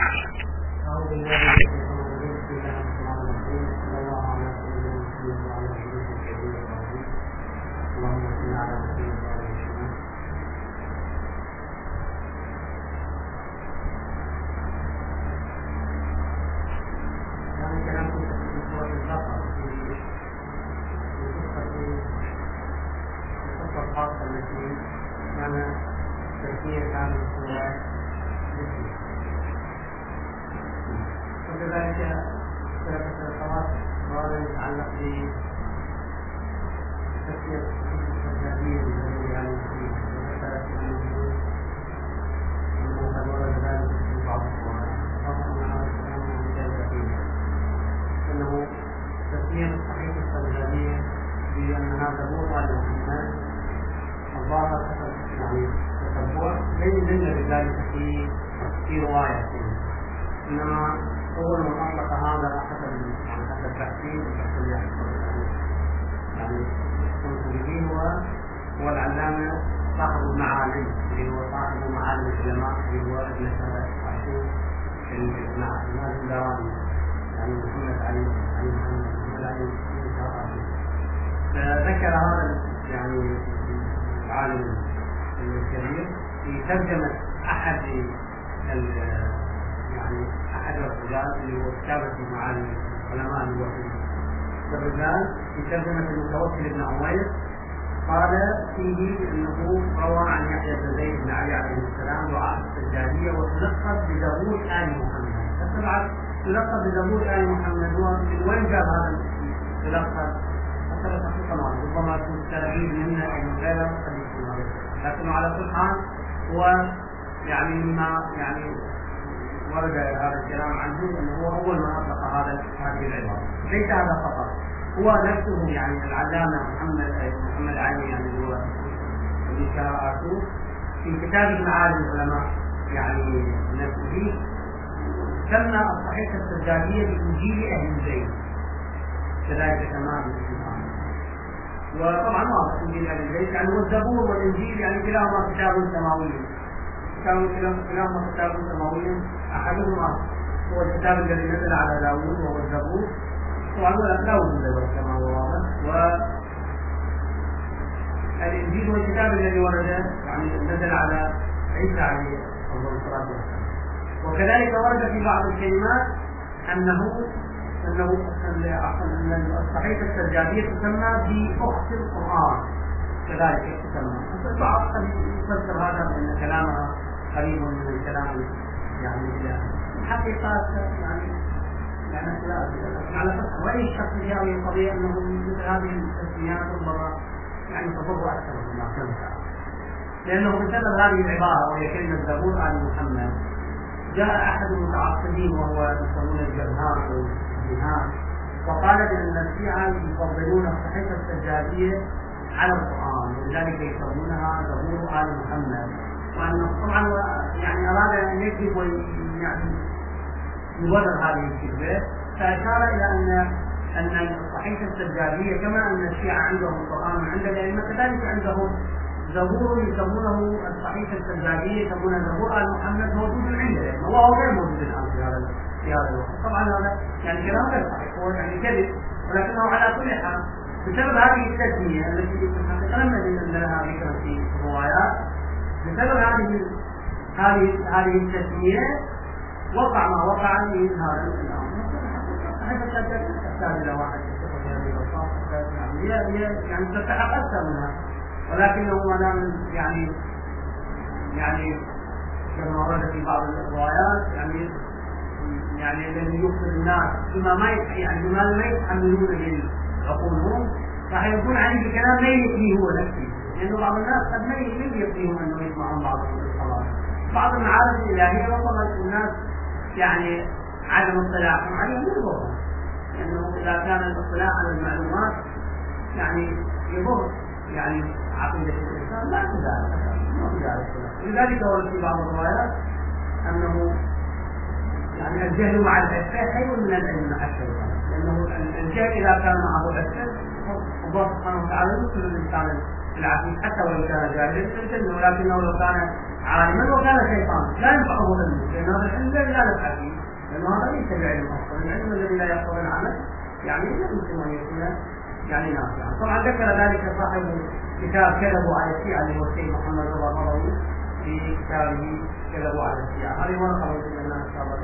ذكر هذا العالم الكبير في ترجمة أحد الرجال اللي هو كتابة معالم علماء الوحيد. الرجال في ترجمة المتوكل بن عمير قال فيه أنه روى عن يحيى بن زيد بن علي عليه السلام دعاء السجادية وتلقب بزبور آل محمد. فطبعا تلقب بزبور آل محمد ومن وين جاب هذا تلقب؟ ربما يكون تلاميذ منا أو من غيره قد يكون هذا، لكنه على كل حال هو مما ورد هذا الكلام عنه انه هو اول ما اطلق هذه العباره. ليس هذا فقط، هو نفسه العلامه محمد علي هو اللي قراءته في كتاب معالم العلماء نفسه سمى الصحيفه السجاديه بانجيل اهل البيت كذلك تمام. وطبعا واضح انجيل اهل البيت والزبور والانجيل كلاهما كتاب سماوي، كلاهما كتاب سماوي. احدهما هو الكتاب الذي نزل على داوود وهو الزبور، طبعا هو داوود الزبور كما هو واضح، والانجيل هو الكتاب الذي ورد نزل على عيسى عليه الصلاه والسلام. وكذلك ورد في بعض الكلمات انه الصحيفه السجاديه تسمى بأخت القرآن، كذلك تسمى. البعض قد يفسر هذا بأن كلامها قريب من الكلام الحقيقة على فكرة وأي شخص يجاوب القضية أنه مثل هذه التسميات ربما تضر أكثر مما تنفع، لأنه بسبب هذه العبارة وهي كلمة زبور آل محمد جاء أحد المتعصبين وهو يسمونه الجبهان أو الجهان وقال بأن الشيعة يفضلون الصحيفة السجادية على القرآن ولذلك يسمونها زبور آل محمد، وأنه طبعا أراد أن يكذب يبرر هذه الكذبة، فأشار إلى أن الصحيفة السجادية كما أن الشيعة عندهم القرآن عند الأئمة كذلك عندهم زبور يسمونه الصحيفة السجادية يسمونه زبور آل محمد موجود عند الأئمة وهو غير موجود الآن في هذا الوقت. طبعا هذا كلام غير صحيح، هو كذب، ولكنه على كل حال بسبب هذه التسمية التي حقيقة لم نجد لها ذكر في الروايات، بسبب هذه التسمية وقع ما وقع من هذا الأمر. صحيفة السجادية تحتاج إلى واحد تستحق أكثر منها، ولكنه ما دام كما ورد في بعض الروايات الذي يخبر الناس بما ما يتحملون من عقولهم راح يكون عليه بكلام ما يكفيه هو نفسه، لأنه بعض الناس قد ما يكفيهم أنه يسمعون بعضهم الصلاة. بعض المعارف الإلهية ربما الناس عدم اطلاعهم عليه يضر، لأنه إذا كان الاطلاع على المعلومات يضر عقيدة الإنسان لا تزال. لذلك ورد في بعض الروايات أنه الجهل مع العفة خير من العلم مع الشيطان، لأنه الجهل إذا كان معه عفة الله سبحانه وتعالى يدخل الإنسان العفيف حتى ولو كان جاهلا في الجنة، ولكنه لو كان عالما وكان شيطانا لا ينفعه ذنبه، لأن هذا العلم لا نفع فيه، لأن هذا ليس العلم أصلا. العلم الذي لا يقتضي العمل يعني لا يمكن أن يكون يعني نافعا. طبعا ذكر ذلك صاحب كتاب كذبوا على الشيعة اللي هو الشيخ محمد رضا النبوي في كتابه كذبوا على الشيعة. هذه ورقة موجودة لنا إن شاء الله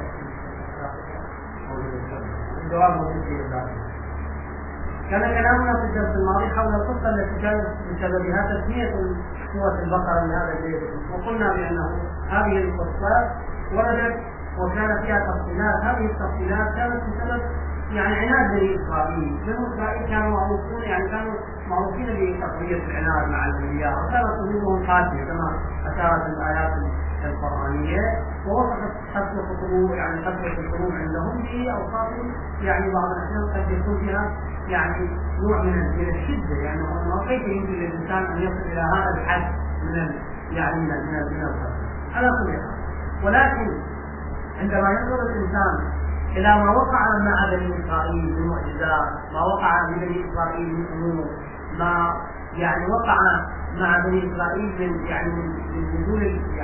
الجواب موجود في ذلك. كان كلامنا في الدرس الماضي حول القصة التي كانت بسببها تسمية سورة البقرة لهذا البيت، وقلنا بأنه هذه القصة وردت وكان فيها تفصيلات. هذه التفصيلات كانت بسبب يعني عناد بني إسرائيل. بني إسرائيل كانوا معروفون كانوا معروفين بتقوية العناد مع الأنبياء، وكانت قلوبهم قاسية كما أشارت الآيات القرآنية، ووصفت قسوة القلوب قسوة القلوب عندهم بأوصاف يعني بعض الأحيان قد يكون فيها يعني نوع من الشدة، يعني كيف يمكن للإنسان أن يصل إلى هذا الحد من من القسوة على كل حال. ولكن عندما ينظر الإنسان إلى ما وقع مع بني إسرائيل من معجزات، ما وقع ببني إسرائيل من أمور، ما يعني وقع مع بني إسرائيل من نزول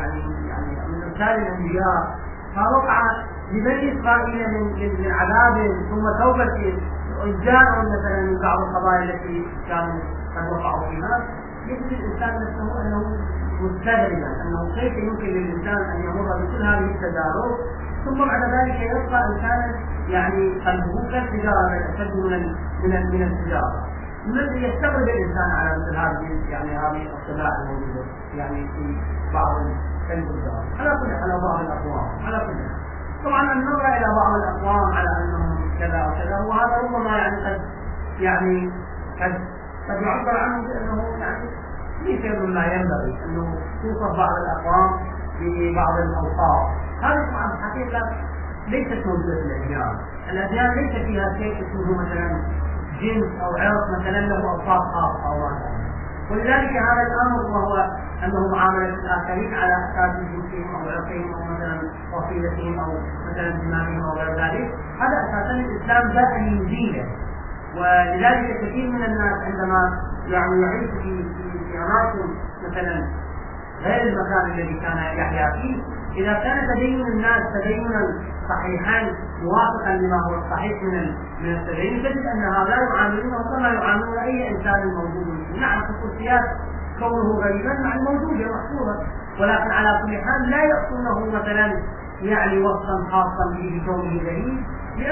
من إرسال الأنبياء، ما وقع ببني إسرائيل من عذاب ثم توبة جاءوا مثلا من بعض القضايا التي كانوا قد وقعوا فيها، يجد الإنسان نفسه أنه مستغربا أنه كيف يمكن للإنسان أن يمر بكل هذه التجارب ثم بعد ذلك يبقى إنسانا يعني قلبه كالتجارة أشد من التجارة. الذي يستغرب الإنسان على مثل هذه الطباع الموجودة يعني في بعض التجارة على كل حال بعض الأقوام على كل حال. طبعا النظر إلى بعض الأقوام على أنهم كذا وكذا، وهذا ربما قد يعبر عنه بأنه ليس مما ينبغي أنه توصف بعض الأقوام ببعض الأوصاف. هذه طبعا حقيقة ليست موجودة في الأديان. الأديان ليس فيها شيء اسمه مثلا جنس أو عرق مثلا له أوصاف خاصة أو ما، ولذلك هذا الأمر وهو أنه معاملة الآخرين على أساس جنسهم أو عرقهم أو مثلا وصيلتهم أو مثلا دمائهم أو غير ذلك، هذا أساسا الإسلام جاء ليزيله. ولذلك كثير من الناس عندما يعيش في أماكن مثلا غير المكان الذي كان يحيا فيه، إذا كان تدين الناس تدينا صحيحا موافقا لما هو الصحيح من التدين، تجد أن هؤلاء يعاملونه كما يعاملون أي إنسان موجود. نعم خصوصيات كونه غريبا مع الموجودة محصورة، ولكن على كل حال لا يعطونه مثلا وصفا خاصا به بكونه غريب،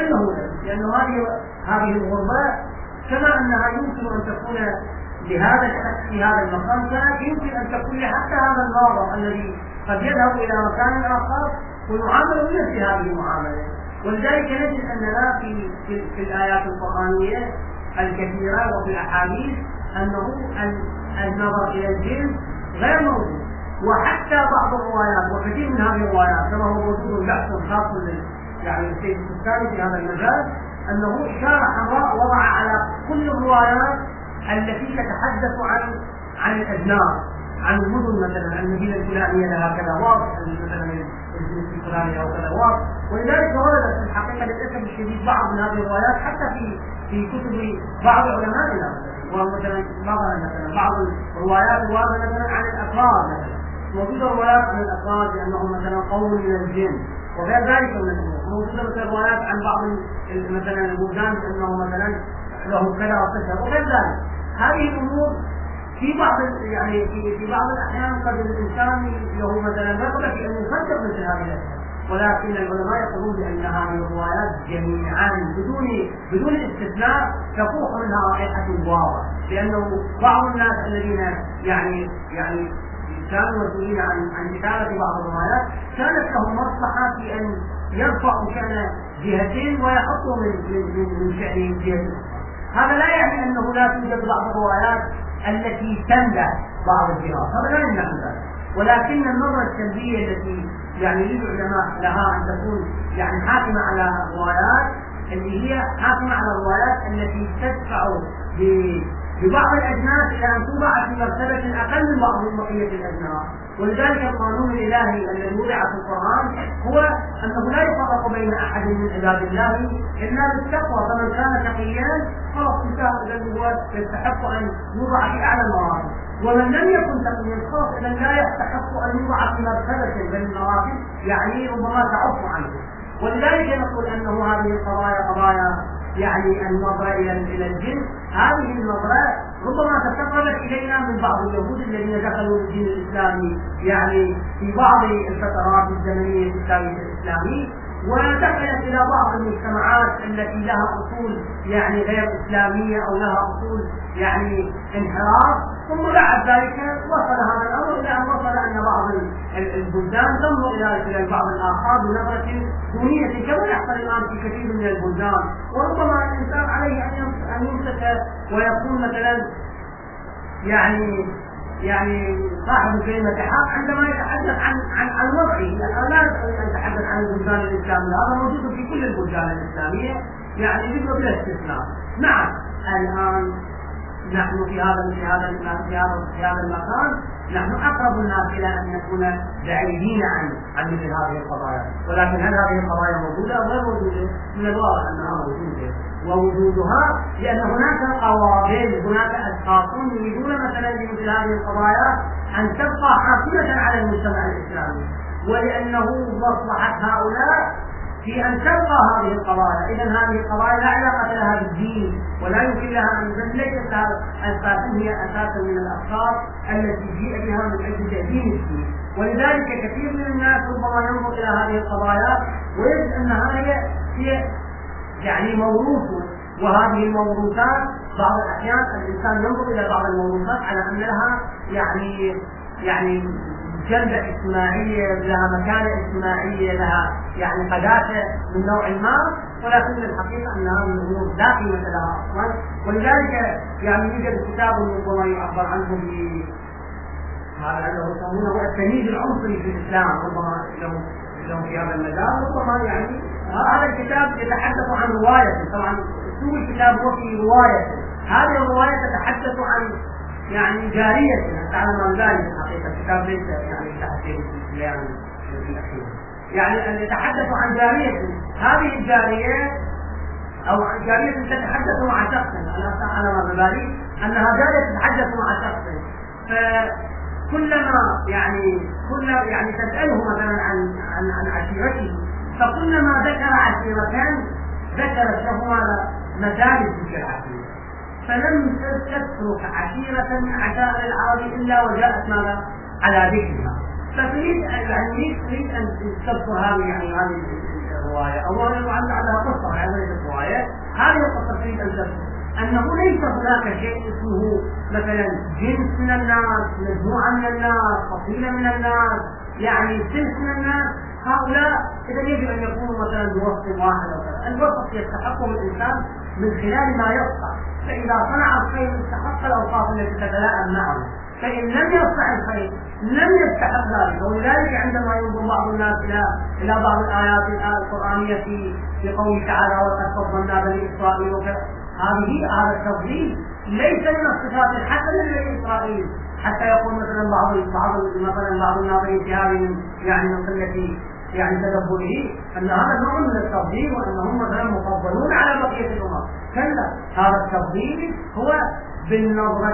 لأنه هذه الغربة كما أنها يمكن أن تكون لهذا الشخص في هذا المكان، كانت يمكن أن تكون حتى هذا الناظر الذي قد يذهب إلى مكان آخر ويعامل بنفس هذه المعاملة. ولذلك نجد أننا في الآيات القرآنية الكثيرة وفي الأحاديث أنه النظر إلى الجنس غير موجود، وحتى بعض الروايات وكثير من هذه الروايات كما هو موجود بحث خاص السيد السكاني في هذا المجال، أنه إشارة حمراء وضع على كل الروايات التي تتحدث عن الأجناس، عن المدن مثلا المدينة الفلانية لها كذا واضح مثلا الجنس الفلاني أو كذا واضح. ولذلك وردت في الحقيقة للأسف الشديد بعض من هذه الروايات حتى في كتب بعض علمائنا، ومثلا بعض الروايات الواردة مثلا عن الأفراد، مثلا موجودة روايات عن الأفراد بأنهم مثلا قوم من الجن وغير ذلك من الأمور، موجودة مثلا روايات عن بعض مثلا البلدان بأنه مثلا له كذا وكذا وغير ذلك. هذه الأمور في بعض الأحيان قد الإنسان له مثلا رغبة في أن يصدق مثل هذه الأشياء، ولكن العلماء يقولون بأن هذه الروايات جميعا بدون استثناء تفوح منها رائحة واضحة، لأنه بعض الناس الذين كانوا مسؤولين عن كتابة بعض الروايات كانت لهم مصلحة في أن يرفعوا شأن جهتين ويحطوا من شأن جهة. هذا لا يعني أنه لا توجد بعض الروايات التي تمدح بعض الجهات، هذا لا يمنع ذلك، ولكن النظرة السلبية التي يريد العلماء لها أن تكون حاكمة على الروايات اللي هي حاكمة على الروايات التي تدفع ببعض الأجناس إلى أن توضع في مرتبة أقل من بعض بقية الأجناس. ولذلك القانون الإلهي الذي وضع في القرآن هو أنه لا يفرق بين أحد من عباد الله إلا بالتقوى، فمن كان تقيا خلاص انتهى، إذا هو يستحق أن يوضع في أعلى المراتب، ومن لم يكن تقيا خلاص إذا لا يستحق أن يوضع في مرتبة بين المراتب، يعني ربما تعف عنه. ولذلك نقول أنه هذه القضايا قضايا يعني النظرة إلى الجنس، هذه النظرة ربما تسربت إلينا من بعض اليهود الذين دخلوا الدين الإسلامي يعني في بعض الفترات الزمنية في التاريخ الإسلامي، ودخلت إلى بعض المجتمعات التي لها أصول يعني غير إسلامية أو لها أصول يعني انحراف، ثم بعد ذلك وصل هذا الأمر إلى أن وصل أن بعض البلدان تنظر إلى البعض الآخر بنظرة دونية كما يحصل الآن في كثير من البلدان. وربما الإنسان عليه أن يمسك ويكون مثلا يعني صاحب كلمة حق عندما يتحدث عن وضعه، لا يتحدث عن البلدان الإسلامية، هذا موجود في كل البلدان الإسلامية يعني بلا استثناء. نعم الآن نحن في هذا المكان نحن أقرب الناس إلى أن نكون بعيدين عن مثل هذه القضايا، ولكن هل هذه القضايا موجودة أو غير موجودة؟ من الواضح أنها موجودة، ووجودها لأن هناك قوابل، هناك أشخاص يريدون مثلا بمثل هذه القضايا أن تبقى حاكمة على المجتمع الإسلامي، ولأنه مصلحة هؤلاء في أن تبقى هذه القضايا. إذن هذه القضايا لا علاقة لها بالدين، ولا يمكن لها أن ليست أساسا هي أساسا من الأفكار التي جيء بها من أجل تأدين الدين. ولذلك كثير من الناس ربما ينظر إلى هذه القضايا ويجد أنها هي يعني موروث، وهذه الموروثات بعض الأحيان الإنسان ينظر إلى بعض الموروثات على أن لها يعني جلبة اجتماعية، لها مكانة اجتماعية، لها يعني قداسة من نوع ما، ولكن الحقيقة أن هذه الأمور لا قيمة لها أصلا. ولذلك يعني يوجد كتاب ربما يعبر عنه هذا يسمونه التمييز العنصري في الإسلام، ربما لهم في هذا المجال. ربما يعني هذا الكتاب يتحدث عن رواية، طبعا اسلوب الكتاب هو في رواية، هذه الرواية تتحدث عن يعني جارية، تعلم عن ذلك حقيقة الكتاب ليس يعني تحديد يعني في الأخير، يعني أن يتحدث عن جارية، هذه الجارية أو عن جارية تتحدث مع شخص، أنا ما ببالي أنها جارية تتحدث مع شخص، فكلما يعني تسأله مثلا عن عشيرته، فكلما ذكر عشيرتان ذكرت له مجالس في العشيرة، فلم تترك عشيرة من عشائر العرب إلا وجاءت ماذا على ذكرها. فتريد أن تذكر هذه الرواية، أو على قصة هذه الرواية، هذه القصة تريد أن تذكر أنه ليس هناك شيء اسمه مثلا جنس من الناس، مجموعة من الناس، فصيلة من الناس، يعني سنس من الناس، هؤلاء إذا يجب أن يكونوا مثلا بوسط واحد أو كذا. الوسط يستحقه الإنسان من خلال ما يصنع، فإذا صنع الخير استحق الأوصاف التي تتلائم معه، فإن لم يصنع الخير لم يستحق ذلك. ولذلك عندما ينظر بعض الناس إلى بعض الآيات القرآنية في قوله تعالى وقد فضلنا بني إسرائيل وكذا، هذا التفضيل ليس من الصفات الحسنة لبني إسرائيل، حتى يقول مثلا بعض الناظرين في هذه يعني من قلة يعني تدبره أن هذا نوع من التفضيل وأنهم مثلا مفضلون على بقية الأمم. كلا، هذا التفضيل هو بالنظرة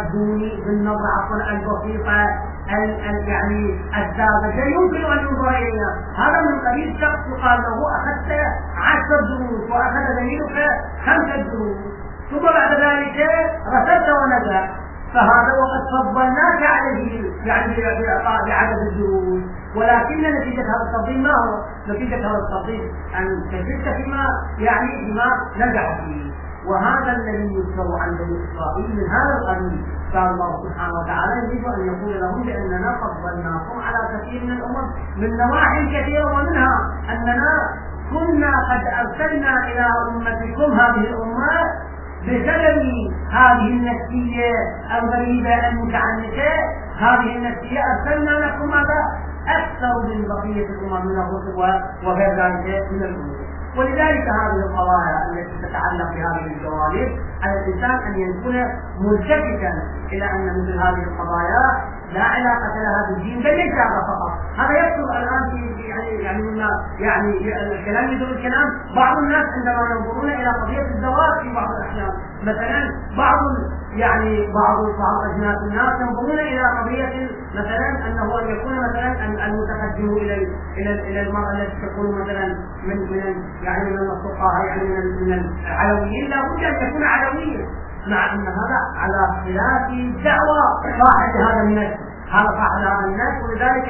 البسيطة يعني الساذجة يمكن أن ينظر إليها. هذا من قبيل شخص يقال له أخذت 10 دروس وأخذ دليلك 5 دروس، ثم بعد ذلك رسلت ونزل، فهذا وقد فضلناك عليه يعني بعدد الدروس، ولكن نتيجة هذا التفضيل ما هو؟ نتيجة هذا التفضيل أن تجدت فيما نجح فيه. وهذا الذي يذكر عن بني إسرائيل من هذا القبيل، قال الله سبحانه وتعالى يريد أن يقول لهم بأننا فضلناكم على كثير من الأمم من نواحي كثيرة، ومنها أننا كنا قد أرسلنا إلى أمتكم هذه الأمة بسبب هذه النفسية الغريبة المتعنتة، هذه النفسية أرسلنا لكم ماذا؟ أكثر من بقية الأمم من الرسل وغير ذلك من الأمور. ولذلك هذه القضايا التي تتعلق بهذه الجوانب على الإنسان أن يكون ملتفتا إلى أن مثل هذه القضايا لا علاقة لها بالدين، بل ليس هذا فقط، هذا يكثر الان في يعني الكلام يدور الكلام. بعض الناس عندما ينظرون الى قضيه الزواج في بعض الاحيان مثلا بعض اجناس الناس ينظرون الى قضيه مثلا انه ان يكون مثلا المتقدم الى المراه التي تكون مثلا من الفقهاء يعني من العلويين لا بد ان يكون علويا، مع ان هذا على خلاف دعوى صاحب هذا النسل. ولذلك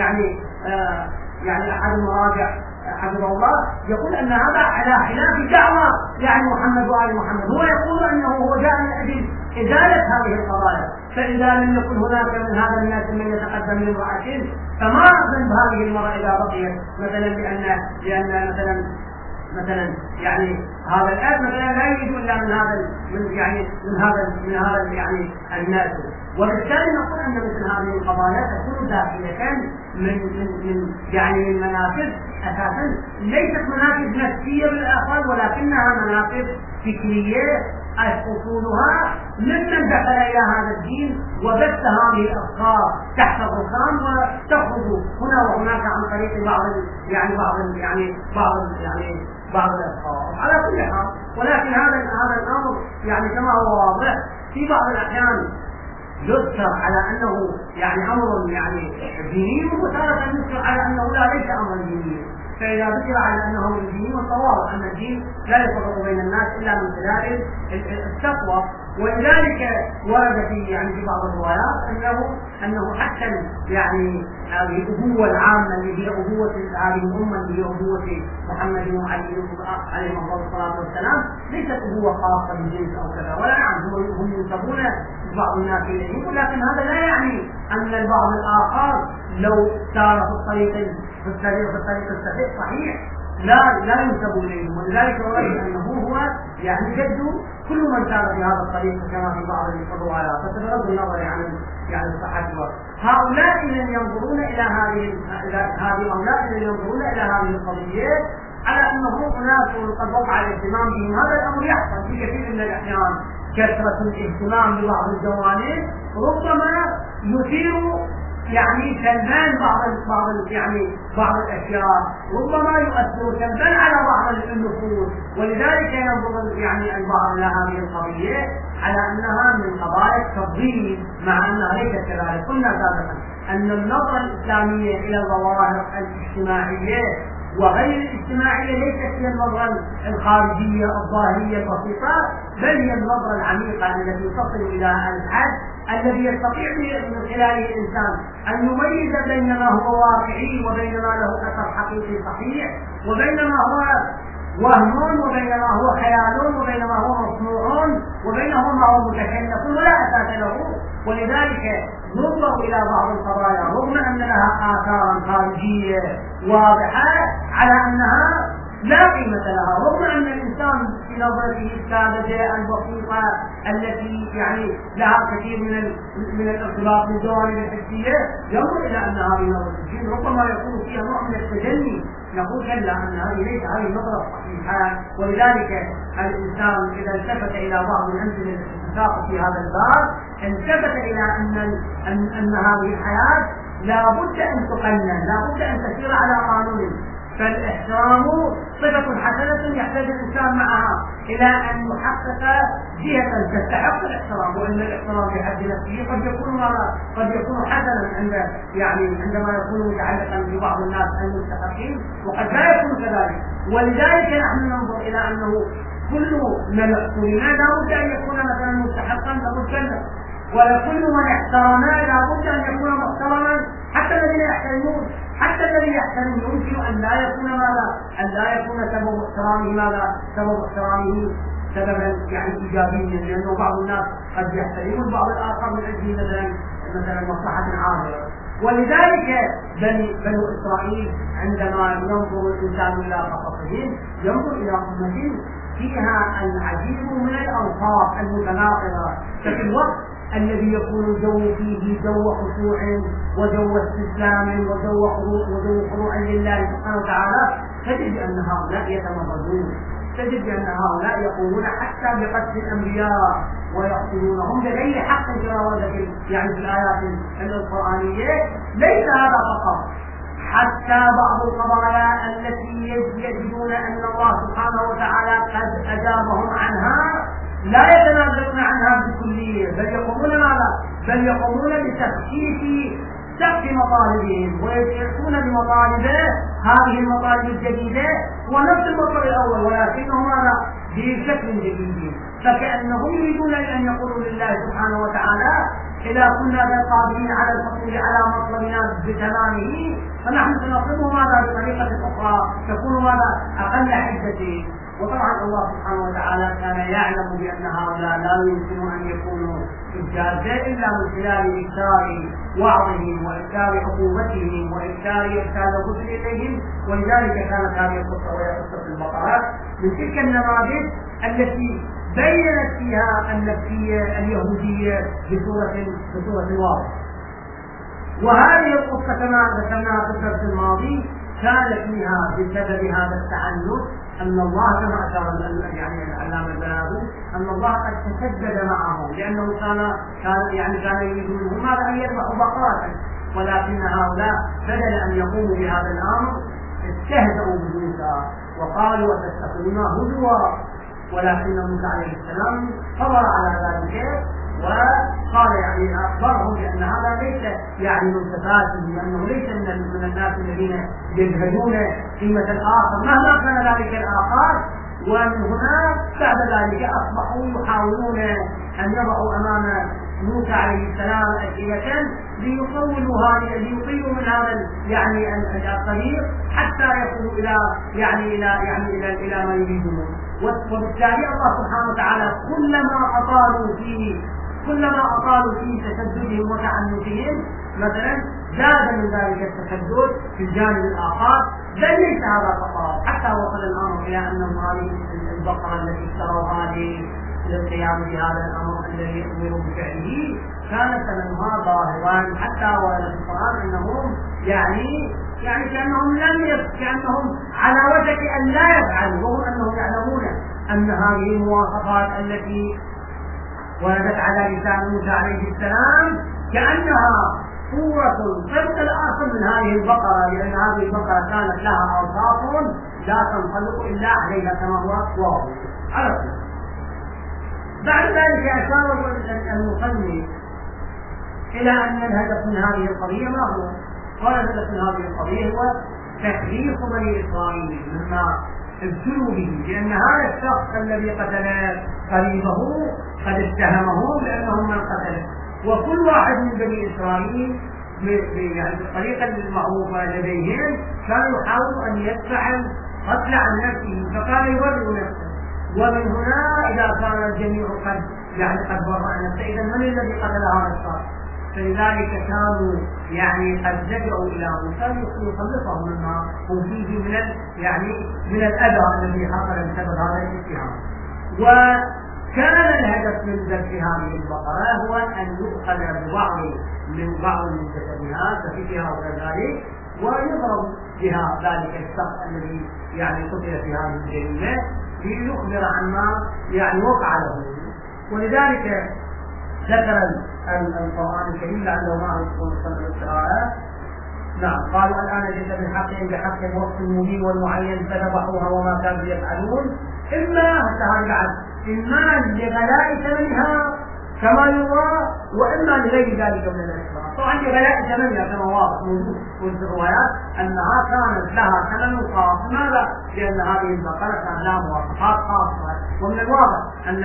يعني احد المراجع حفظه الله يقول ان هذا على خلاف دعوى يعني محمد وآل محمد. هو يقول انه هو جاء من اجل ازاله هذه القضايا، فاذا لم يكن هناك من هذا الناس من يتقدم لامرأة فما ذنب هذه المرأة اذا بقيت مثلا لان مثلا يعني هذا الاب مثلا لا يريد الا من هذا الناس. وبالتالي نقول ان مثل هذه القضايا تكون داخله من منافذ اساسا ليست منافذ نفسيه بالاقل، ولكنها منافذ فكريه اصولها ممن دخل الى هذا الدين وبث هذه الافكار تحت الركام وتخرج هنا وهناك عن طريق بعض الافكار. على كل حال ولكن هذا الامر يعني كما هو واضح في بعض الاحيان يذكر على انه امر ديني، وتارة يذكر على انه لا ليس امرا دينيا. فاذا ذكر على انه امر ديني فواضح ان الدين لا يفرق بين الناس الا من خلال التقوى. ولذلك ورد في بعض الروايات انه حتى هذه الابوه العامه اللي هي ابوه هذه الامه اللي هي ابوه محمد وعلي عليهم الصلاه والسلام ليست ابوه خاصه بالجنس او كذا، ولا هم ينسبون بعض الناس اليهم، ولكن هذا لا يعني ان البعض الاخر لو سار في الطريق الصحيح لا ينسب اليهم. ولذلك ورد انه هو جد كل من سار في هذا الطريق كما في بعض الروايات، فتبغض النظر عن الصحابه. هؤلاء الذين ينظرون الى هذه القضيه على انه اناس قد وقع الاهتمام بهم. هذا الامر يحصل في كثير من الاحيان، كثره الاهتمام ببعض الجوانب ربما يثير سلبان بعض الاشياء، ربما يؤثر سلبا على بعض النفوس. ولذلك ينظر البعض الى هذه القضيه على انها من قضايا التفضيل، مع انها ليست كذلك. قلنا سابقا ان النظره الاسلاميه الى الظواهر الاجتماعيه وغير الاجتماعيه ليست هي النظره الخارجيه الظاهريه البسيطه، بل هي النظره العميقه التي تصل الى الحد الذي يستطيع من خلاله الانسان ان يميز بين ما هو واقعي وبين ما له اثر حقيقي صحيح، وبين ما هو وهم وبين ما هو خيال وبين ما هو مصنوع وبين ما هو متكلف ولا اساس له. ولذلك ننظر الى بعض القضايا رغم ان لها اثارا خارجيه واضحه على انها لا قيمة لها، رغم أن الإنسان في نظرته الساذجة البسيطة التي لها كثير من الارتباط بالجوانب الحسية ينظر إلى أن هذه نظرة الدين ربما يكون فيها نوع من التجني. نقول كلا أن هذه ليس هذه النظرة الصحيحة. ولذلك الإنسان إذا التفت إلى بعض الأمثلة التي تساق في هذا الباب التفت إلى أن هذه الحياة لا بد أن تقنن، لا بد أن تسير على قانون. فالاحترام صفة حسنة يحتاج الإنسان معها إلى أن يحقق جهة تستحق الاحترام، وأن الاحترام في حد نفسه قد يكون حسنا عندما يكون متعلقا ببعض الناس المستحقين، وقد لا يكون كذلك. ولذلك نحن ننظر إلى أنه كل من لماذا بد أن يكون مثلا مستحقا له الجنة، ولكل من احترمنا لا بد أن يكون محترما. حتى الذين يحترمون يمكن أن لا يكون سبب احترامه سببا إيجابيا، لأنه بعض الناس قد يحترم البعض الآخر من أجل مثلا مصلحة عامة. ولذلك بنو إسرائيل عندما ينظر الإنسان إلى قصصهم ينظر إلى أمة فيها العديد من الأوصاف المتناقضة، ففي الوقت الذي يكون الجو فيه جو خشوع وجو استسلام وجو خضوع لله سبحانه وتعالى، تجد أن هؤلاء يتمردون، تجد أن هؤلاء يقومون حتى بقتل الأنبياء ويقتلونهم بغير حق كما ورد في الآيات القرآنية. ليس هذا فقط، حتى بعض القضايا التي يجدون أن الله سبحانه وتعالى قد أجابهم عنها لا يتنازلون عنها بالكلية، بل يقومون ماذا؟ بل يقومون بتخفيف سقف مطالبهم ويأتون بمطالب هذه المطالب الجديدة هو نفس المطلب الأول ولكنه ماذا؟ بشكل جديد، فكأنهم يريدون أن يقولوا لله سبحانه وتعالى إذا كنا قادرين على الحصول على مطلبنا بتمامه فنحن سنطلبه ماذا بطريقة أخرى تكون ماذا؟ أقل حدة. وطبعا الله سبحانه وتعالى كان يعلم بأن هؤلاء لا يمكن أن يكونوا حجاجا إلا من خلال إكثار وعظهم وإكثار عقوبتهم وإكثار إرسال الرسل إليهم، ولذلك كانت هذه القصة وهي قصة البقرة من تلك النماذج التي بينت فيها النفسية اليهودية بصورة واضحة. وهذه القصة كما ذكرناها في الدرس الماضي كان فيها بسبب هذا التعنت أن الله كما أشار يعني العلامة البلاغي أن الله قد تشدد معهم لأنه كان يريد منهم ماذا أن يذبحوا بقرة، ولكن هؤلاء بدل أن يقوموا بهذا الأمر استهزأوا بموسى وقالوا أتتخذونا هزوا، ولكن موسى عليه السلام صبر على ذلك وقال يعني أخبرهم بأن هذا ليس يعني من صفاته، لأنه ليس من الناس الذين يجهدون قيمة الآخر مهما كان ذلك الآخر. ومن هنا بعد ذلك أصبحوا يحاولون أن يضعوا أمام موسى عليه السلام أسئلة ليطيلوا من هذا يعني الطريق حتى يصلوا إلى ما يريدون. وبالتالي الله سبحانه وتعالى كلما أطالوا فيه تشددهم وتعنتهم مثلا زاد من ذلك التشدد في الجانب الآخر، بل ليس هذا فقط حتى وصل الأمر إلى أنهم هذه البقرة التي اشتروها للقيام بهذا الأمر الذي أمروا بفعله كان ثمنها ظاهرا، حتى ورد في القرآن أنهم يعني كأنهم على وشك أن لا يفعلوا، وهم أنهم يعلمون أن هذه المواصفات التي وردت على لسان موسى عليه السلام كأنها صورة طبق الأصل من هذه البقرة، لأن هذه البقرة كانت لها أوصاف لا تنطلق إلا عليها كما هو واضح على طول. بعد ذلك أشار المصنف إلى أن الهدف من هذه القضية ما هو؟ قال الهدف من هذه القضية هو تخليص بني إسرائيل مما ابتلوا به، لأن هذا الشخص الذي قتل قريبه قد اتهمه بأنهم من قتله، وكل واحد من بني إسرائيل يعني بالطريقة المعروفة لديهم كان يحاول أن يدفع القتل عن نفسه، فكان يبرئ نفسه. ومن هنا إذا كان الجميع قد برأ نفسه، إذا من الذي قتل هذا الشخص؟ فلذلك كانوا قد لجأوا إلى موسى يخلصهم مما هم فيه من الأذى الذي حصل بسبب هذا الاتهام. وكان الهدف من ذبح هذه البقرة هو أن يؤخذ بعض من جسدها كفتها وغير ذلك ويضرب بها ذلك الشخص الذي قتل في هذه الجريمة ليخبر عما وقع له. ولذلك ذكر القرآن الكريم لعله ما يكون صدر القراءة. نعم، قالوا الآن جئت بحق وقت مبين والمعين فذبحوها وما كانوا يفعلون إما لغلاء ثمنها كما يرى وإما لغير ذلك من الإخبار. طبعا لغلاء ثمنها كما واضح موجود في الروايات أنها كانت لها ثمن خاص. ماذا؟ لأن هذه البقرة كان لها مواصفات خاصة، ومن الواضح أن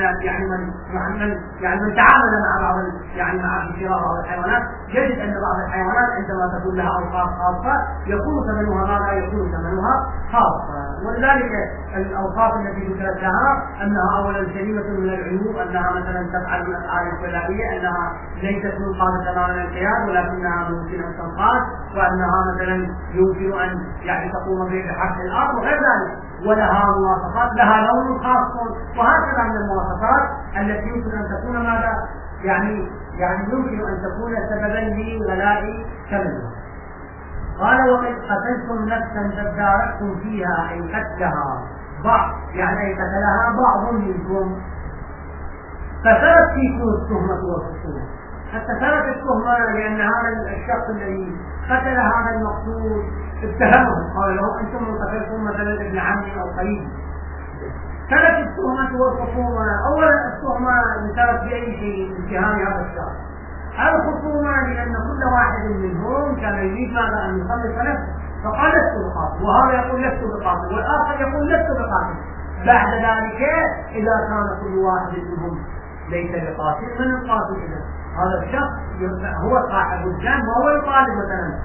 من تعامل مع بعض مع شراء بعض الحيوانات يجد أن بعض الحيوانات عندما تكون لها أوصاف خاصة يكون ثمنها خاصة. ولذلك الأوصاف التي ذكرت لها أنها أولا سليمة من العيوب، أنها مثلا تفعل الأفعال الفلانية، أنها ليست منقادة تماما القياد ولكنها ممكن أن تنقاد، وأنها مثلا يمكن أن تقوم بحرث الأرض وغير ذلك، ولها مواصفات لها لون خاص. وهكذا من المواصفات التي يمكن أن تكون ماذا؟ يمكن أن تكون سببا لغلاء ثمنها. قال وقد قتلتم نفسا فادارأتم فيها أي قتلها بعض قتلها بعض منكم فثبت فيكم التهمة والخصومة. حتى ثبت التهمة لأن هذا الشخص الذي قتل هذا المقتول اتهمه، قال له أنتم من قتلتم مثلا ابن عمي أو قريبي. كانت التهمة والخصومة، أولا التهمة انتهت بأي شيء؟ اتهام هذا الشخص. الخصومة لأن كل واحد منهم كان يريد ماذا؟ أن يخلص نفسه، فقال لست بقاتل، وهذا يقول لست بقاتل، والآخر يقول لست بقاتل. بعد ذلك إذا كان كل واحد منهم ليس بقاتل، من القاتل إذا؟ هذا الشخص هو صاحب الجرم، وهو يطالب مثلا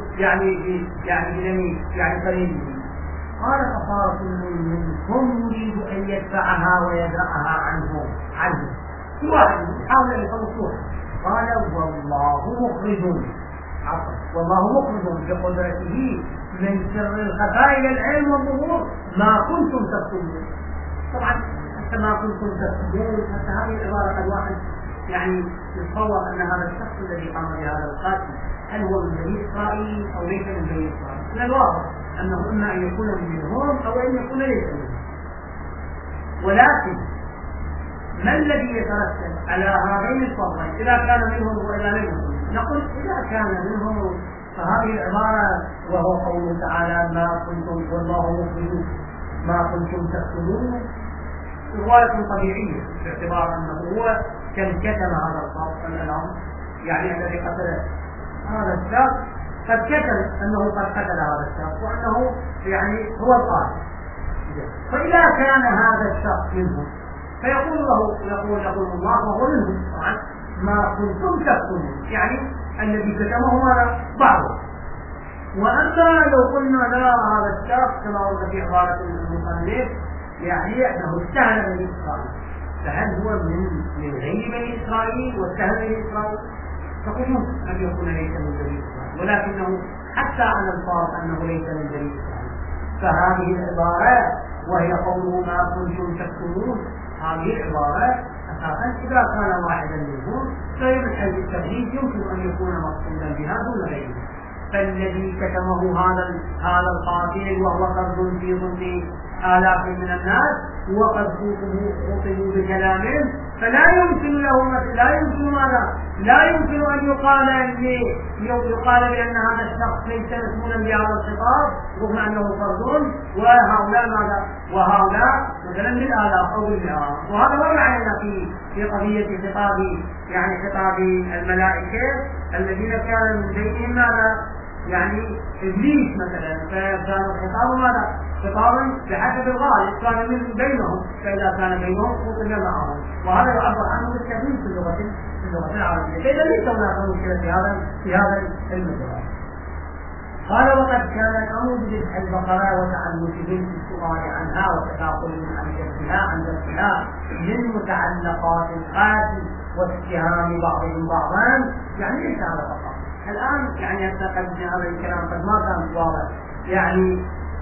يعني قريبه. قال فصار كل منكم يريد أن يدفعها ويدرأها عنه. كل واحد يحاول أن يخلصوها. قال والله مخرج بقدرته من سر الخفاء إلى العلم والظهور ما كنتم تكتمون. طبعا حتى ما كنتم تكتمون، حتى هذه العبارة قد واحد يعني يتصور أن هذا الشخص الذي قام بهذا القتل هل هو من بني إسرائيل أو ليس من بني إسرائيل. من الواضح أنه إما أن يكون منهم أو أن يكون ليس منهم. ولكن ما الذي يترتب على هذين الفرقين إذا كان منهم وإذا لم يكن؟ نقول إذا كان منهم فهذه العبارة وهو قوله تعالى ما كنتم والله مخرج ما كنتم تكتمون رواية طبيعية، باعتبار أنه هو كتم هذا الأمر، يعني الذي قتل هذا الشخص قد كتم أنه قد قتل هذا الشخص وأنه يعني هو القاتل. فإذا كان هذا الشخص منهم فيقول الله وهو منهم طبعا ما كنتم تكتمون، يعني الذي كتمه هذا بعضه. وأما لو قلنا لا هذا الشخص كما ورد في عبارة المصنف يعني أنه استهل بني إسرائيل، فهل هو من غير بني إسرائيل واستهل بني إسرائيل؟ فقل ممكن أن يكون ليس من بني إسرائيل، ولكنه حتى على الفرض أنه ليس من بني إسرائيل فهذه العبارة وهي قوله ما كنتم تكتمون، هذه العبارة أساسا إذا كان واحدا منهم فمن حيث التغليظ يمكن أن يكون مقصودا بها دون غيره. فالذي كتمه هذا القاتل وهو قرض في ضمن آلاف من الناس وقد خطبوا بكلام فلا يمكن أن يقال بأن هذا الشخص ليس مسؤولا بهذا الخطاب رغم أنه فرد، وهؤلاء مثلا بالآلاف أو بالمئات. وهذا مر علينا في قضية خطاب الملائكة الذين كان من بينهم ماذا؟ يعني إبليس مثلا، فكان الخطاب ماذا؟ خطابا بحسب الغالب كان من بينهم، فإذا كان بينهم خطب معهم، وهذا يعبر عنه بالتغيير في اللغة العربية. فإذا ليس هناك مشكلة في هذا المجال. قال وقد كان الأمر بذبح البقرة وتعنتهم في السؤال عنها وتثاقلهم عن شركها عن ذبحها من متعلقات القاتل واتهام بعضهم بعضا، يعني ليس هذا فقط. الآن يعني قد هذا الكلام قد ما كان واضح، يعني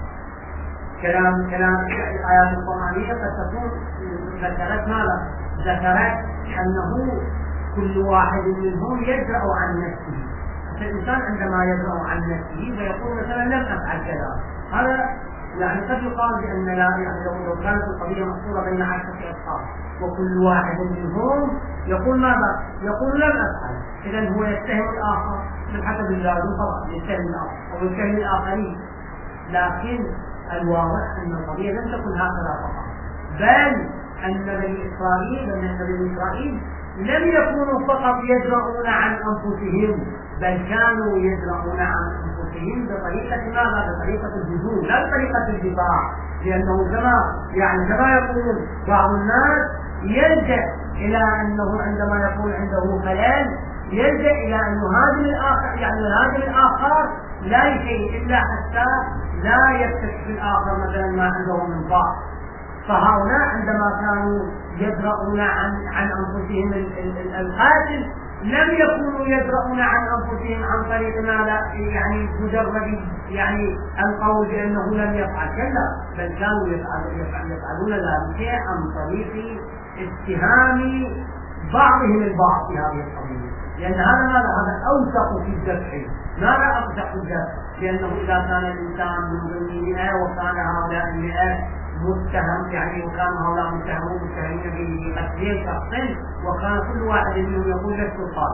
كلام الآيات القرآنية قد تكون ذكرت ماذا؟ ذكرت أنه كل واحد منهم يدرأ عن نفسه. الإنسان عندما يدرأ عن نفسه فيقول مثلا لم أفعل كذا، هذا يعني قد يقال بأن لا، يعني لو كانت القضية محصورة بين 10 أشخاص وكل واحد منهم يقول ماذا؟ يقول لم أفعل، إذن هو يتهم الآخر من حسب اللازم طبعا يتهم الآخر أو يتهم الآخرين. لكن الواضح أن القضية لم تكن هكذا فقط، بل أن بني إسرائيل لم يكونوا فقط يدرؤون عن أنفسهم، بل كانوا يدرؤون عن أنفسهم بطريقة ماذا؟ بطريقة الهجوم لا بطريقة الدفاع، لأنه كما يقول بعض الناس يلجأ إلى أنه عندما يكون عنده خلل يلجأ إلى أن يهاجم الآخر لا شيء إلا حتى لا يكتشف الآخر مثلا ما عنده من ضعف. فهؤلاء عندما كانوا يدرؤون عن أنفسهم القاتل لم يكونوا يدرؤون عن أنفسهم عن طريق ماذا؟ يعني مجرد القول بأنه لم يفعل كلا، بل كانوا يفعلون ذلك عن طريق اتهام بعضهم البعض في هذه القضية، لأن هذا أوثق في الدفع. ماذا أوثق في الدفع؟ لأنه إذا كان الإنسان من ضمن 100 وكان هؤلاء 100 متهم، يعني وكان هؤلاء متهمين بقتل شخص وكان كل واحد منهم يقول لست القاتل،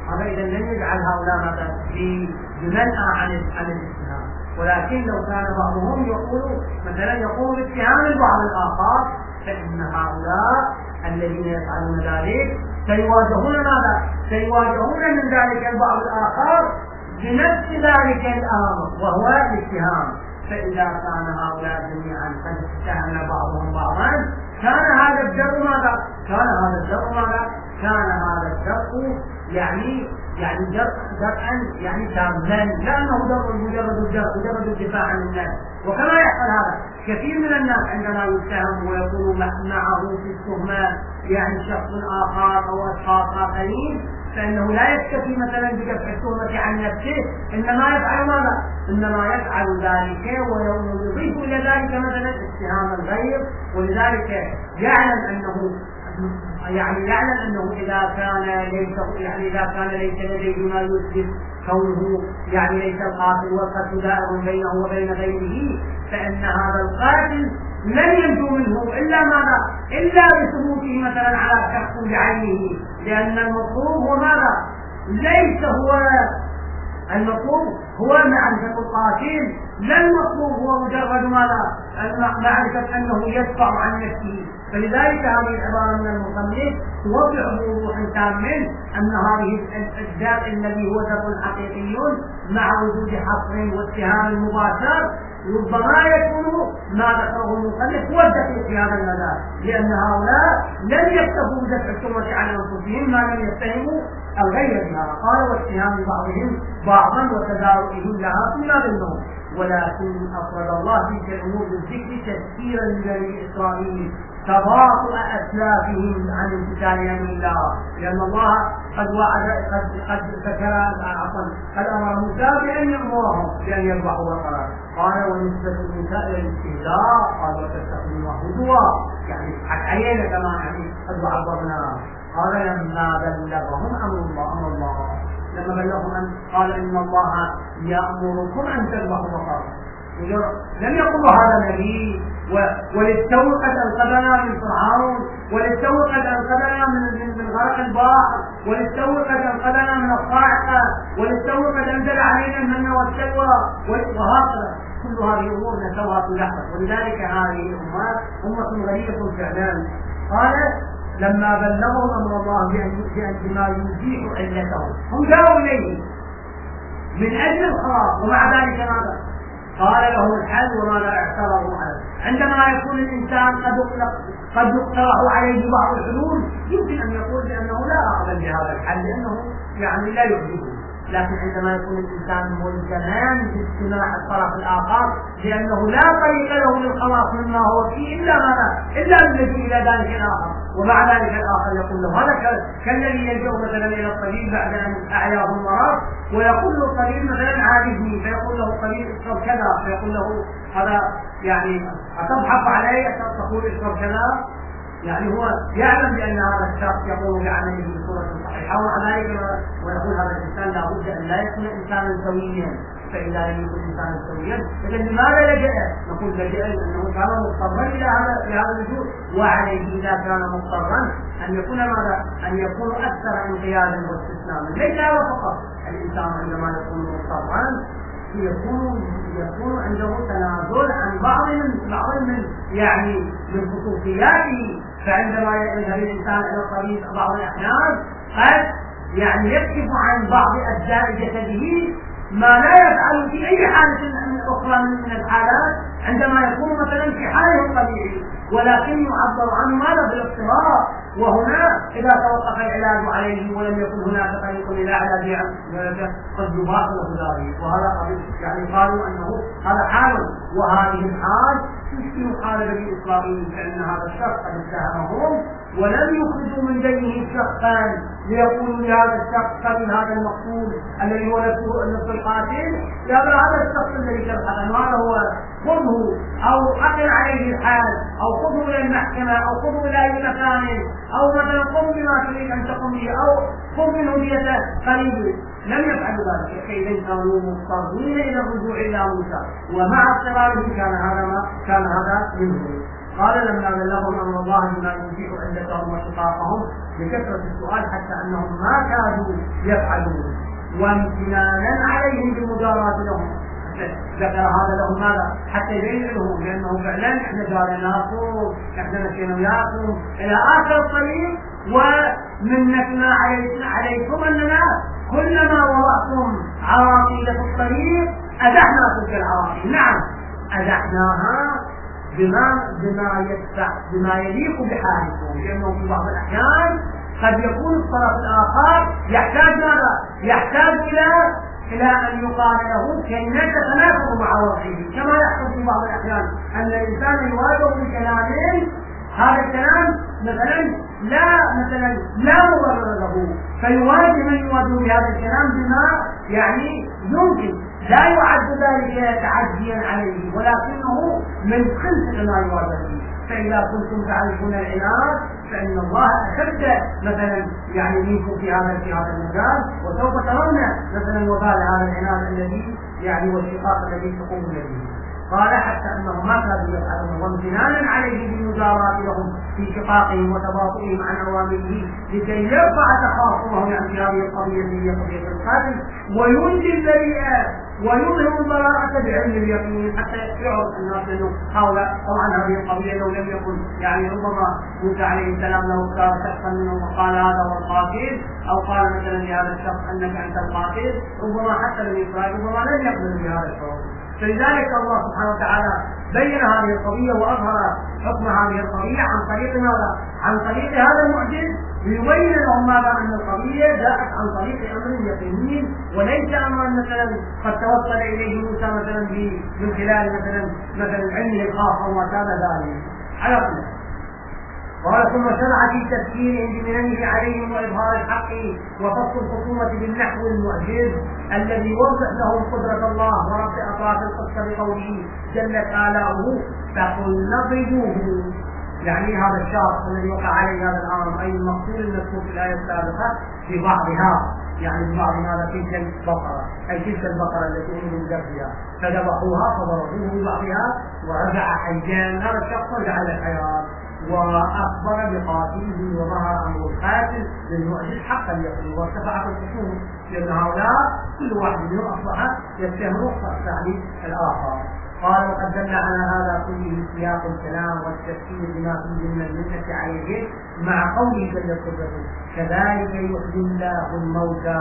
هذا إذا لم يجعل هؤلاء هذا في منأى عن الاتهام. ولكن لو كان بعضهم يقول مثلا يقول اتهام البعض الآخر، فإن هؤلاء الذين يفعلون ذلك سيواجهون ماذا؟ سيواجهون من ذلك البعض الآخر بنفس ذلك الأمر وهو الاتهام. فإذا كان هؤلاء جميعا قد اتهم بعضهم بعضا كان هذا الدرء ماذا؟ كان هذا الدرء يعني درءا تاما، لأنه مجرد الدفاع عن الناس. وكما يحصل هذا كثير من الناس عندما يتهم ويكون معه في التهمة شخص آخر أو أشخاص آخرين، فإنه لا يكتفي مثلا بدفع التهمة عن نفسه، إنما يفعل ماذا؟ إنما يفعل ذلك ويضيف إلى ذلك مثلا اتهام الغير. ولذلك يعلم أنه إذا كان ليس لديه ما يثبت كونه ليس القاتل والقتل دائر بينه وبين غيره، فإن هذا القاتل لن ينجو منه إلا ماذا؟ إلا بثبوته مثلا على شخص بعينه، لأن المطلوب هو ماذا؟ ليس هو المطلوب هو معرفة القاتل، لا المطلوب هو مجرد ماذا؟ معرفة أنه يدفع عن نفسه. فلذلك هذه العبارة من المصنف توضح بوضوح تام أن هذه الداء الذي هو داء حقيقي مع وجود حصر واتهام مباشر ربما يكون ما ذكره المصنف هو الدقيق في هذا المجال، لأن هؤلاء لم يكتفوا بدفع التهمة عن أنفسهم ما لم يتهموا الغير بها. قال واتهام بعضهم بعضا وتداركهم لها فيما بينهم. ولكن أفرد الله تلك الأمور بالذكر تذكيرا لبني إسرائيل تباطؤ أسلافهم عن امتثال أمر الله، لأن الله قد أمر موسى بأن يأمرهم بأن يذبحوا بقرة. قال ونسبة موسى إلى الاستهزاء قال وتتخذوا هزوا، علينا كما قد عبرنا. قال لما بلغهم أمر الله لما بلغهم قال إن الله يأمركم أن تذبحوا بقرة. لم يقل هذا النبي وللتو قد أنقذنا من فرعون، وللتو قد أنقذنا من غرق البحر، وللتو قد أنقذنا من الصاعقة، وللتو قد أنزل علينا المن والسلوى وهكذا. كل هذه الأمور نسوها في لحظة. ولذلك هذه الأمة أمة غريبة فعلا. قال لما بلغهم أمر الله بما يزيح علتهم، هم جاءوا إليه من أجل الخلاص، ومع ذلك ماذا؟ قال له الحل وما لا اعترضوا عليه. عندما يكون الإنسان قد يقترح عليه بعض الحلول يمكن أن يقول بأنه لا أقبل بهذا الحل لأنه لا يعجبه، لكن عندما يكون الإنسان ملزمان باستماع الطرف الآخر لأنه لا طريق له للخلاص مما هو فيه إلا باللجوء إلى ذلك الآخر، ومع ذلك الآخر يقول له هذا كالذي يلجأ مثلا إلى الطبيب بعد أن أعياه المرض ويقول له الطبيب مثلا عالجني، فيقول له الطبيب اشرب كذا، فيقول له هذا أتضحك عليه تقول اشرب كذا، هو يعلم بأن هذا الشخص يقوم بعمله بصورة صحيحة، ومع ذلك ويقول هذا الإنسان لابد أن لا يكون إنسانا سويا. فإذا لم يكن إنسانا سويا إذا لماذا لجأ؟ نقول لجأ لأنه كان مضطرا إلى هذا اللجوء، وعليه إذا كان مضطرا أن يكون ماذا؟ أن يكون أكثر انقيادا واستسلاما. ليس هذا فقط، الإنسان عندما يكون مضطرا يكون عنده تنازل عن بعض من خصوصياته. فعندما يذهب الإنسان إلى الطبيب بعض الأحيان قد يكشف عن بعض أجزاء جسده ما لا يفعل في أي حالة أخرى من الحالات عندما يكون مثلا في حاله الطبيعي، ولكن يعبر عنه ماذا؟ بالاضطراب. وهنا إذا توقف العلاج عليه ولم يكن هناك طريق إلى علاج قد يباطل ذلك، وهذا قالوا أنه هذا حال، وهذه الحال تشبه حال بني إسرائيل، فإن هذا الشخص قد اتهمهم ولم يخرجوا من بينه شخصا ليقولوا لهذا الشخص قبل هذا المقتول الذي هو نفس القاتل هذا الشخص الذي تبحث عنه هذا هو، خذه أو أقل عليه الحال، أو خذه إلى المحكمة، أو خذه إلى أي مكان، أو مثلا قم بما تريد أن تقوم به، أو خذ منه دية قريب. لم يفعلوا ذلك، فإذا كانوا مضطرين إلى الرجوع إلى موسى، ومع اضطرارهم كان هذا منه. قال لما بلغهم امر الله بما ينجح عدتهم وشقاقهم بكثره السؤال حتى انهم ما كادوا يفعلون، وامتنانا عليهم بالمجاراة لهم. ذكر هذا لهم ماذا؟ حتى يبين لهم لانه فعلا احنا جاريناكم، احنا مشينا وياكم الى اخر الطريق، ومنتنا عليكم اننا كلما وضعتم عراقيل في الطريق ازحنا تلك العراقيل. نعم ازحناها بما يليق بحالكم، لانه في بعض الاحيان قد يكون الطرف الاخر يحتاج ماذا؟ يحتاج الى ان يقال له كلمه تتناسب مع وضعه، كما يحصل في بعض الاحيان ان الانسان يواجه بكلام، هذا الكلام مثلا لا مبرر له، فيواجه من يواجه بهذا الكلام بما يعني يمكن، لا يعد ذلك تعديا عليه ولكنه من خلف ما يواجه به. فإذا كنتم تعرفون العناد فإن الله أشد مثلا يعني منكم في هذا المجال، وسوف ترون مثلا وبال هذا العناد الذي يعني والشقاق الذي تقومون به. قال حتى انه ما كانوا يفعلون، وامتنانا عليه بالمجاراة لهم في شقاقهم وتباطؤهم عن اوامره لكي يرفع تخاصمهم عن هذه القضيه هي قضيه القتل، وينجي البريء ويظهر البراءة بعلم اليقين، حتى يعرف الناس انه هؤلاء طبعا هذه القضيه لو لم يكن يعني ربما موسى عليه السلام لو اختار شخصا منهم وقال هذا هو القاتل، او قال مثلا لهذا الشخص انك انت القاتل، ربما حتى بني اسرائيل ربما لم يقبلوا بهذا الحكم. فلذلك الله سبحانه وتعالى بين هذه القضية وأظهر حكم هذه القضية عن طريق ماذا؟ عن طريق هذا المعجز، ليبين لهم ماذا؟ أن القضية جاءت عن طريق أمر يقيني، وليس أمرا مثلا قد توصل إليه موسى مثلا من خلال مثلا علمه الخاص أو ما كان ذلك. على كل قال ثم شرع في تفسيرهم بمننه عليهم وإظهار الحق وفصل الخصومة بالنحو المعجز الذي يوضح لهم قدرة الله ورب أطراف القصة بقوله جلت آلاؤه فقلنا اضربوه، يعني هذا الشخص الذي وقع عليه هذا الأمر أي المقصود المذكور في الآية السابقة في بعضها، يعني في بعض ماذا تلك البقرة أي تلك البقرة التي أمروا بذبحها فذبحوها فضربوه ببعضها ورجع حيان، هذا الشخص رجع للحياة وأخبر بقاتله وظهر أمر القاتل للمعجز حق اليقين وارتفعت الخصوم، لأن هؤلاء كل واحد منهم أصبح يتهم يعني الآخر. قال وقد دل على هذا كله سياق الكلام والتفسير بما فيه من المنة عليه مع قوله جل قدرته كذلك يحيي الله الموتى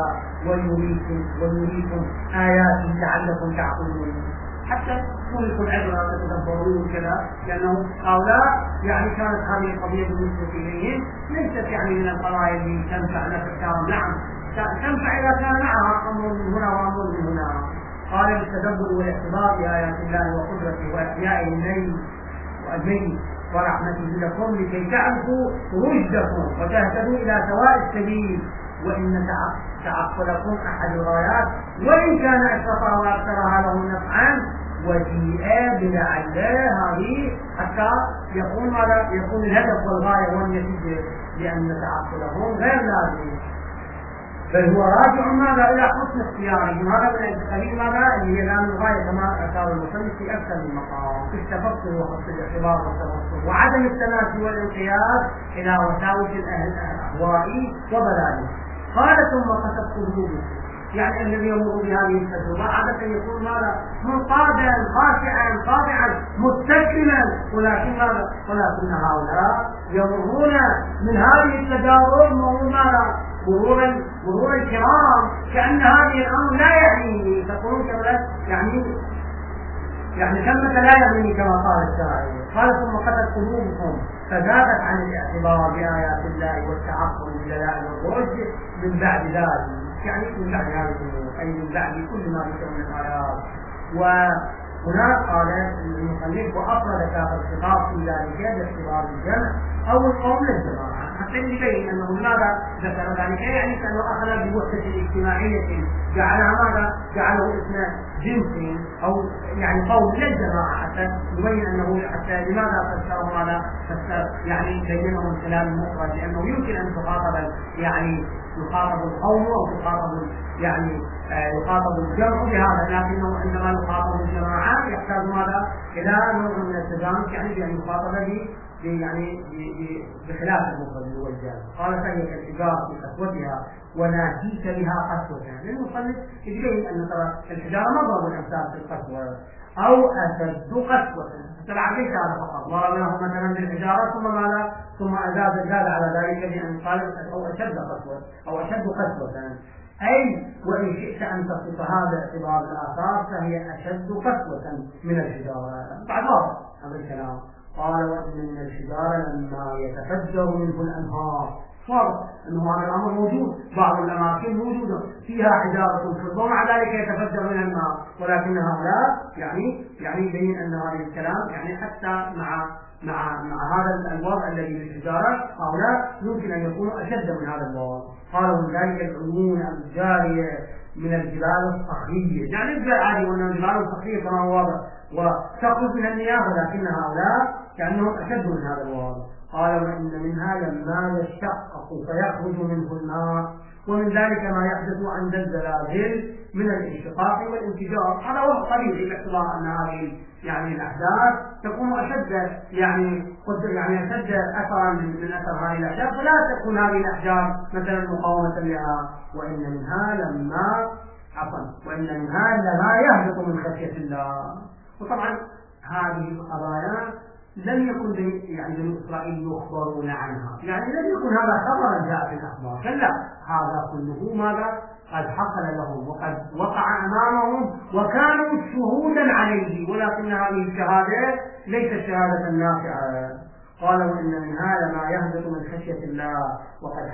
ويريكم آياته لعلكم تعقلون، حتى تكون عبرة تتدبرون كذا، لأنه هؤلاء يعني كانت هذه القضية بالنسبة إليهم ليست يعني من القضايا اللي تنفع نفسها، نعم تنفع إذا كان معها أمر من هنا وأمر من هنا. قال بالتدبر والاعتبار بآيات الله وقدرته وإحياء الليل والليل ورحمته لكم لكي تعرفوا رشدكم وتهتدوا إلى سواء السبيل، وإن تعقلكم أحد الغايات وإن كان أشرفها وأكثرها لهم نفعا وجيء بلعل هذه حتى يكون الهدف والغاية والنتيجة، لأن تعقلهم غير لازم بل هو راجع ماذا إلى حسن اختيارهم. هذا من التقاليد ماذا اللي هي الآن الغاية كما أشار المصنف في أكثر من مقام في التفصل وحسن الاعتبار والتوسط وعدم التماسي والانقياد إلى وساوس الأهواء وضلالهم. قال ثم قست قلوبهم، يعني الذي يمر بهذه التجربة عادة يكون ماذا منقادا خاشعا مستسلما، ولكن هؤلاء يمرون من هذه التجارب مرور الكرام كأن هذه الأمر لا يعنيني، تقولون كما يعني كلمة لا يعنيني كما قال الشاعر. قال ثم قست قلوبكم فزادت عن الاعتبار بآيات الله والتعقل بدلائل الرشد من بعد ذلك، يعني من بعد هذه الأمور أي من بعد كل ما ذكر من الآيات. وهناك قال المصنف وأفرد كافة الخطاب في ذلك باعتبار الجمع أو القوم للجماعة، حتى يبين انه لماذا ذكر ذلك، يعني كانه اخذ بوحده اجتماعيه جعلها ماذا؟ جعله اسم جنس او يعني قول للجماعه حتى يبين انه حتى لماذا فسره ماذا؟ فسر يعني بينه من كلام مفرد، لانه يمكن ان تخاطب يعني يخاطب القوم او تخاطب يعني يخاطب الجمع بهذا، لكنه عندما يخاطب الجماعات يحتاج ماذا؟ الى نوع من التزامن يعني بان يخاطب يعني بخلاف المفرد والجمع. قال فهي كالحجاره في قسوتها وناهيك بها قسوه، يعني المصنف يبين ان ترى الحجاره مضرب الامثال في القسوه او اشد قسوه، فالعكس هذا فقط ضرب لهم مثلا بالحجاره ثم ماذا؟ ثم زاد على ذلك بان قال او اشد قسوه او اشد قسوه، أي وإن شئت أن تصف هذا اعتبار الآثار فهي أشد قسوة من الحجارة. بعد هذا الكلام قال وإن من الحجارة لما يتفجر منه الأنهار، واضح أنه هذا الأمر موجود، بعض الأماكن موجودة فيها حجارة فضة ومع ذلك يتفجر من الماء، ولكن هؤلاء يعني يبين أن هذا الكلام يعني حتى مع هذا الوضع الذي بالحجارة هؤلاء يمكن أن يكونوا أشد من هذا الوضع. قالوا من ذلك العيون الجارية من الجبال الصخرية، يعني الجبال عادي وأن الجبال الصخرية كما هو واضح وتخرج من المياه، ولكن هؤلاء كأنهم أشد من هذا الوضع. قال وإن منها لما يشقق فيخرج منه الماء، ومن ذلك ما يحدث عند الزلازل من الانشقاق والانفجار. هذا هو طبيعي باعتبار أن هذه يعني الأحداث تكون أشد يعني أشد أثرا من أثر هذه الأحداث، فلا تكون هذه الأحداث مثلا مقاومة لها. وإن منها لما يهبط من خشية الله. وطبعا هذه القضايا لم يكن بني إسرائيل يخبرون عنها، يعني لم يكن هذا خبرا جاء في الأخبار، كلا هذا كله ماذا؟ قد حصل لهم وقد وقع أمامهم وكانوا شهودا عليه، ولكن هذه الشهادة ليست شهادة نافعة. قال وإن منها لما يهبط من خشية الله وقد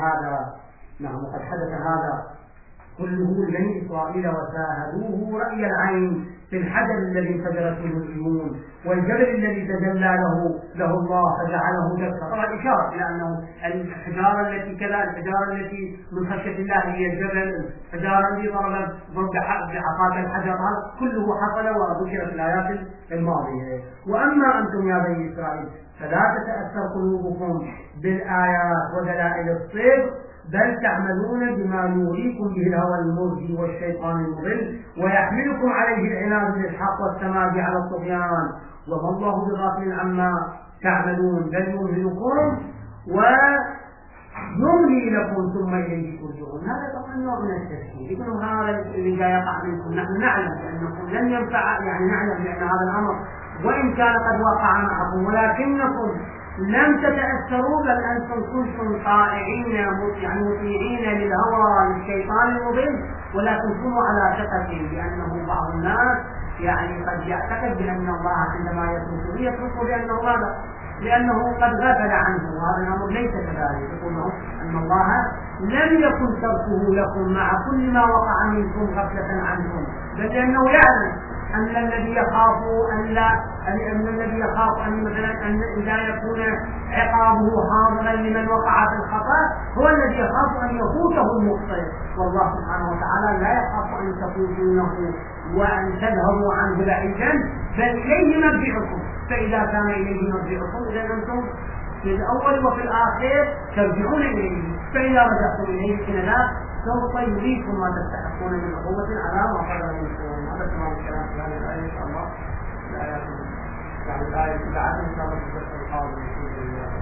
حدث هذا كله لبني إسرائيل وشاهدوه رأي العين في الحجر الذي انفجرت منه العيون والجبل الذي تجلى له الله فجعله دكا. طبعا إشارة إلى أنه الحجارة التي من خشية الله هي الجبل، الحجارة التي ضرب بحقات الحجر، هذا كله حصل وذكر في الآيات الماضية. وأما أنتم يا بني إسرائيل فلا تتأثر قلوبكم بالآيات ودلائل الصدق، بل تعملون بما يوريكم به الهوى المرجي والشيطان المضل ويحملكم عليه العناد بالحق والتمادي على الطغيان، وما الله بغافل عما تعملون، بل يمهلكم ويملي لكم ثم إليه ترجعون. هذا طبعا نوع من التفكير، يقولون هذا اللي جاي يقع منكم، نحن نعلم بأنكم لن ينفع، يعني نعلم بأن هذا الأمر وإن كان قد وقع معكم ولكنكم لم تتأثروا، بل أنتم كنتم طائعين يعني مطيعين للهوى للشيطان المضل، ولكن كونوا على ثقة، لأنه بعض الناس يعني قد يعتقد بأن الله عندما يتركه لأنه قد غفل عنه، وهذا الأمر ليس كذلك. يقول أن الله لم يكن تركه لكم مع كل ما وقع منكم غفلة عنكم، بل لأنه يعلم أن الذي يخاف أن مثلا أن إذا يكون عقابه حاضرا لمن وقع في الخطأ هو الذي يخاف أن يفوته المخطئ، والله سبحانه وتعالى لا يخاف أن تفوتونه وأن تذهبوا عنه بعيدا، بل إليه مرجعكم. فإذا كان إليه مرجعكم إذا أنتم في الأول وفي الآخر ترجعون إليه، فإذا رجعتم إليه حينئذ سوف يريكم ما تستحقون من عقوبة على ما قدر منكم. هذا تمام الكلام في هذه الآية إن شاء الله. الآية يعني الآية بعد إن شاء الله في الدرس القادم.